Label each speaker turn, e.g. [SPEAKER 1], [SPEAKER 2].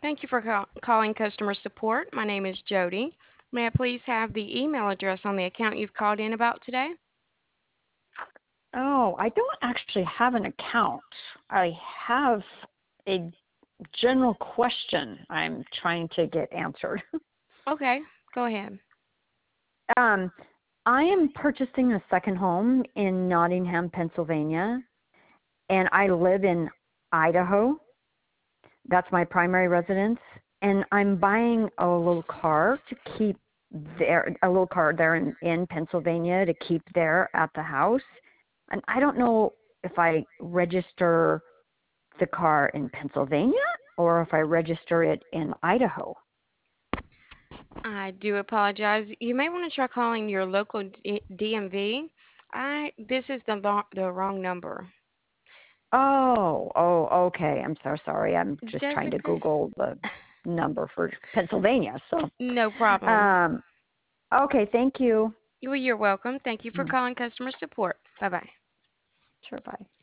[SPEAKER 1] Thank you for calling customer support. My name is Jody. May I please have the email address on the account you've called in about today?
[SPEAKER 2] Oh, I don't actually have an account. I have a general question I'm trying to get answered.
[SPEAKER 1] Okay, go ahead.
[SPEAKER 2] um, I am purchasing a second home in Nottingham, Pennsylvania, and I live in Idaho. That's my primary residence, and I'm buying a little car there in Pennsylvania to keep there at the house. And I don't know if I register the car in Pennsylvania or if I register it in Idaho.
[SPEAKER 1] I do apologize. You may want to try calling your local DMV. This is the wrong number.
[SPEAKER 2] Okay. I'm so sorry. I'm just trying to
[SPEAKER 1] Jessica?
[SPEAKER 2] Google the number for Pennsylvania. So,
[SPEAKER 1] No problem.
[SPEAKER 2] um, okay. Thank you.
[SPEAKER 1] You're welcome. Thank you for
[SPEAKER 2] Mm,
[SPEAKER 1] calling customer support. Bye bye.
[SPEAKER 2] Sure. Bye.